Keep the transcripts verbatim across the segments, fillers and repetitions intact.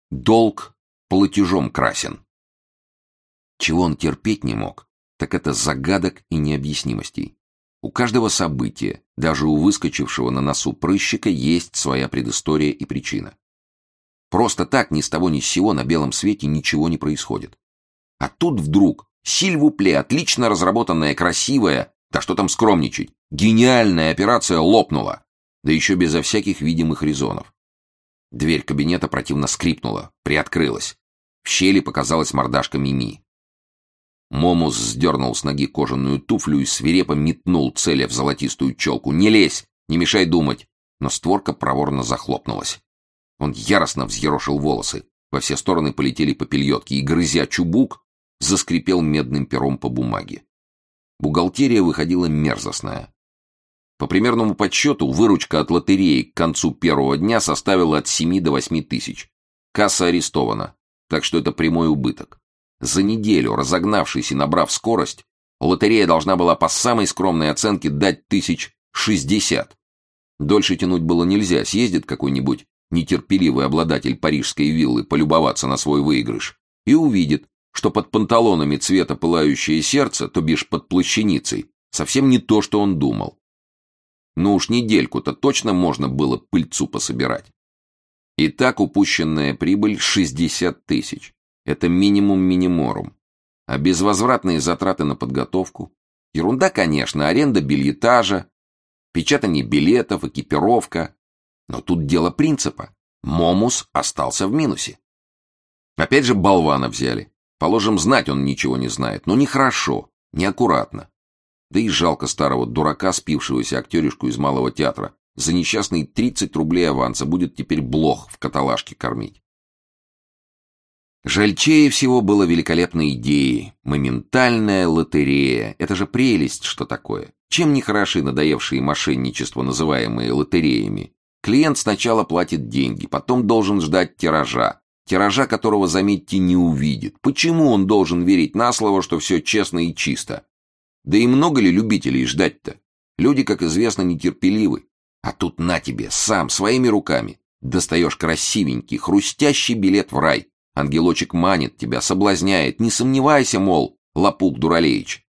Долг платежом красен. Чего он терпеть не мог, так это загадок и необъяснимостей. У каждого события, даже у выскочившего на носу прыщика, есть своя предыстория и причина. Просто так ни с того ни с сего на белом свете ничего не происходит. А тут вдруг силь-ву-пле, отлично разработанная, красивая, да что там скромничать, гениальная операция лопнула, да еще безо всяких видимых резонов. Дверь кабинета противно скрипнула, приоткрылась. В щели показалась мордашка Мими. Момус сдернул с ноги кожаную туфлю и свирепо метнул, целя в золотистую челку. «Не лезь! Не мешай думать!» Но створка проворно захлопнулась. Он яростно взъерошил волосы. Во все стороны полетели попельотки, и, грызя чубук, заскрипел медным пером по бумаге. Бухгалтерия выходила мерзостная. По примерному подсчету, выручка от лотереи к концу первого дня составила от семи до восьми тысяч. Касса арестована, так что это прямой убыток. За неделю, разогнавшись и набрав скорость, лотерея должна была по самой скромной оценке дать тысяч шестьдесят. Дольше тянуть было нельзя, съездит какой-нибудь нетерпеливый обладатель парижской виллы полюбоваться на свой выигрыш и увидит, что под панталонами цвета пылающее сердце, то бишь под плащаницей, совсем не то, что он думал. Ну уж недельку-то точно можно было пыльцу пособирать. Итак, упущенная прибыль шестьдесят тысяч. Это минимум миниморум. А безвозвратные затраты на подготовку? Ерунда, конечно, аренда бельетажа, печатание билетов, экипировка. Но тут дело принципа. Момус остался в минусе. Опять же болвана взяли. Положим, знать он ничего не знает, но нехорошо, неаккуратно. Да и жалко старого дурака, спившегося актеришку из малого театра. За несчастные тридцать рублей аванса будет теперь блох в каталажке кормить. Жальчее всего было великолепной идеей. Моментальная лотерея. Это же прелесть, что такое. Чем не хороши надоевшие мошенничества, называемые лотереями? Клиент сначала платит деньги, потом должен ждать тиража. Тиража, которого, заметьте, не увидит. Почему он должен верить на слово, что все честно и чисто? Да и много ли любителей ждать-то? Люди, как известно, нетерпеливы. А тут на тебе, сам, своими руками, достаешь красивенький, хрустящий билет в рай. Ангелочек манит тебя, соблазняет. Не сомневайся, мол, лопух Дуралеич.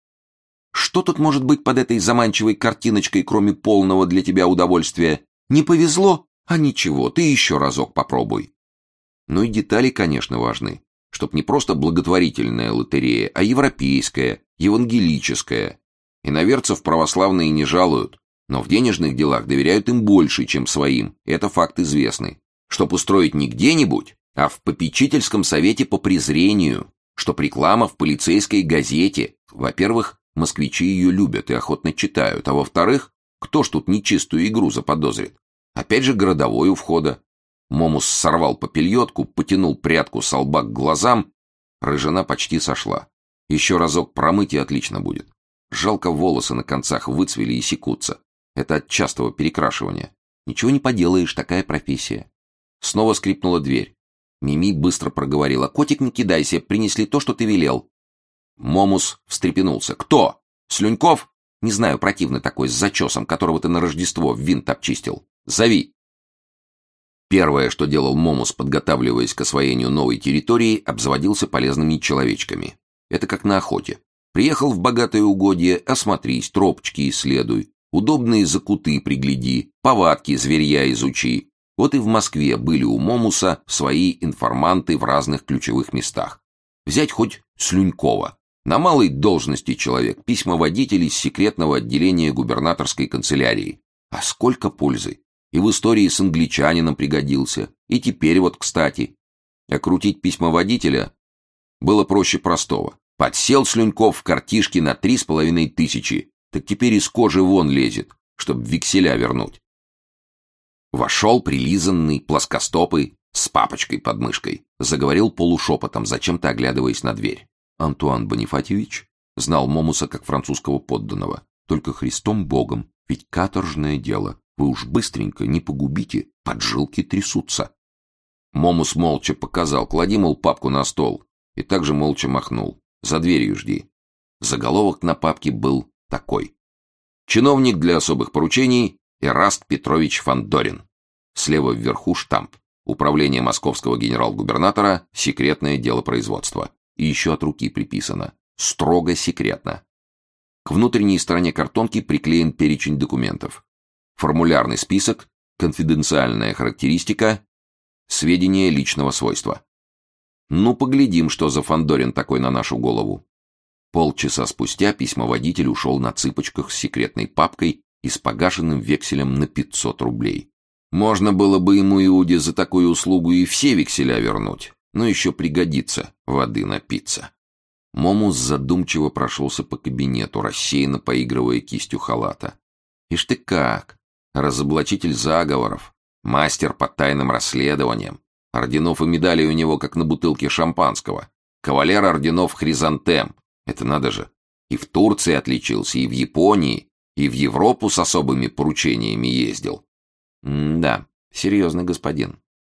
Что тут может быть под этой заманчивой картиночкой, кроме полного для тебя удовольствия? Не повезло? А ничего, ты еще разок попробуй. Ну и детали, конечно, важны. Чтоб не просто благотворительная лотерея, а европейская, евангелическая. Иноверцев православные не жалуют, но в денежных делах доверяют им больше, чем своим. Это факт известный. Чтоб устроить не где-нибудь, а в попечительском совете по презрению, чтоб реклама в полицейской газете. Во-первых, москвичи ее любят и охотно читают, а во-вторых, кто ж тут нечистую игру заподозрит? Опять же городовой у входа. Момус сорвал попельотку, потянул прядку со лба к глазам. Рыжина почти сошла. Еще разок промыть и отлично будет. Жалко, волосы на концах выцвели и секутся. Это от частого перекрашивания. Ничего не поделаешь, такая профессия. Снова скрипнула дверь. Мими быстро проговорила: «Котик, не кидайся, принесли то, что ты велел». Момус встрепенулся. «Кто? Слюньков? Не знаю, противный такой, с зачесом, которого ты на Рождество в винт обчистил. Зови». Первое, что делал Момус, подготавливаясь к освоению новой территории, обзаводился полезными человечками. Это как на охоте. Приехал в богатое угодье, осмотрись, тропочки исследуй, удобные закуты пригляди, повадки зверья изучи. Вот и в Москве были у Момуса свои информанты в разных ключевых местах. Взять хоть Слюнькова. На малой должности человек, письмоводитель из секретного отделения губернаторской канцелярии. А сколько пользы! И в истории с англичанином пригодился. И теперь вот, кстати. Окрутить письмоводителя было проще простого. Подсел Слюньков в картишке на три с половиной тысячи. Так теперь из кожи вон лезет, чтобы векселя вернуть. Вошел прилизанный, плоскостопый, с папочкой под мышкой. Заговорил полушепотом, зачем-то оглядываясь на дверь. Антуан Бонифатьевич знал Момуса как французского подданного. Только Христом Богом, ведь каторжное дело. Вы уж быстренько не погубите, поджилки трясутся. Момус молча показал: клади, мол, папку на стол. И также молча махнул: за дверью жди. Заголовок на папке был такой: чиновник для особых поручений Эраст Петрович Фандорин. Слева вверху штамп: Управление московского генерал-губернатора, секретное дело производства. И еще от руки приписано. Строго секретно. К внутренней стороне картонки приклеен перечень документов. Формулярный список, конфиденциальная характеристика, сведения личного свойства. Ну, поглядим, что за Фандорин такой на нашу голову. Полчаса спустя письмоводитель ушел на цыпочках с секретной папкой и с погашенным векселем на пятьсот рублей. Можно было бы ему, Иуде, за такую услугу и все векселя вернуть, но еще пригодится воды напиться. Момус задумчиво прошелся по кабинету, рассеянно поигрывая кистью халата. Ишь ты как! Разоблачитель заговоров, мастер по тайным расследованиям. Орденов и медалей у него, как на бутылке шампанского. Кавалер орденов Хризантем. Это надо же. И в Турции отличился, и в Японии, и в Европу с особыми поручениями ездил. М-да, серьезный господин.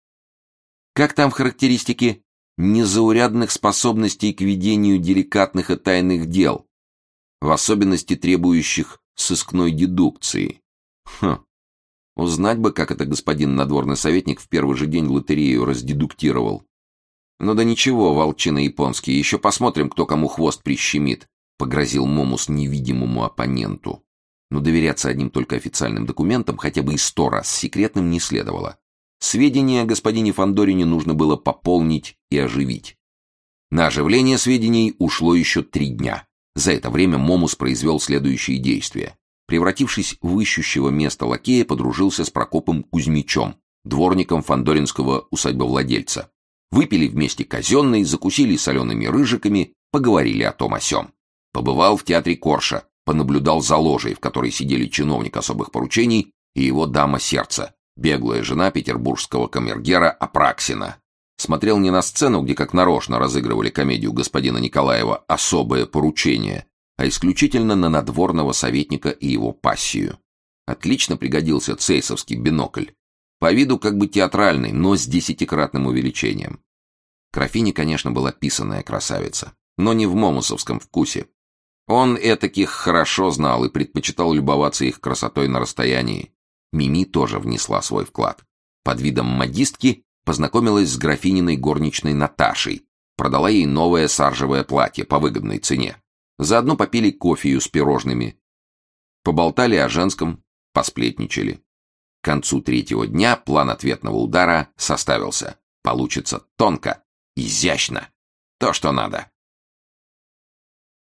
Как там в характеристике? Незаурядных способностей к ведению деликатных и тайных дел, в особенности требующих сыскной дедукции. Хм. Узнать бы, как это господин надворный советник в первый же день лотерею раздедуктировал. Ну да ничего, волчина японский, еще посмотрим, кто кому хвост прищемит, погрозил Момус невидимому оппоненту. Но доверяться одним только официальным документам хотя бы и сто раз секретным не следовало. Сведения о господине Фандорине нужно было пополнить и оживить. На оживление сведений ушло еще три дня. За это время Момус произвел следующие действия. Превратившись в ищущего места лакея, подружился с Прокопом Кузьмичем, дворником фандоринского усадьбовладельца. Выпили вместе казенный, закусили солеными рыжиками, поговорили о том о сём. Побывал в театре Корша, понаблюдал за ложей, в которой сидели чиновник особых поручений и его дама сердца, беглая жена петербургского камергера Апраксина. Смотрел не на сцену, где как нарочно разыгрывали комедию господина Николаева «Особое поручение», а исключительно на надворного советника и его пассию. Отлично пригодился цейсовский бинокль. По виду как бы театральный, но с десятикратным увеличением. Графиня, конечно, была писаная красавица, но не в момусовском вкусе. Он этаких хорошо знал и предпочитал любоваться их красотой на расстоянии. Мими тоже внесла свой вклад. Под видом модистки познакомилась с графининой горничной Наташей, продала ей новое саржевое платье по выгодной цене. Заодно попили кофею с пирожными. Поболтали о женском, посплетничали. К концу третьего дня план ответного удара составился. Получится тонко, изящно. То, что надо.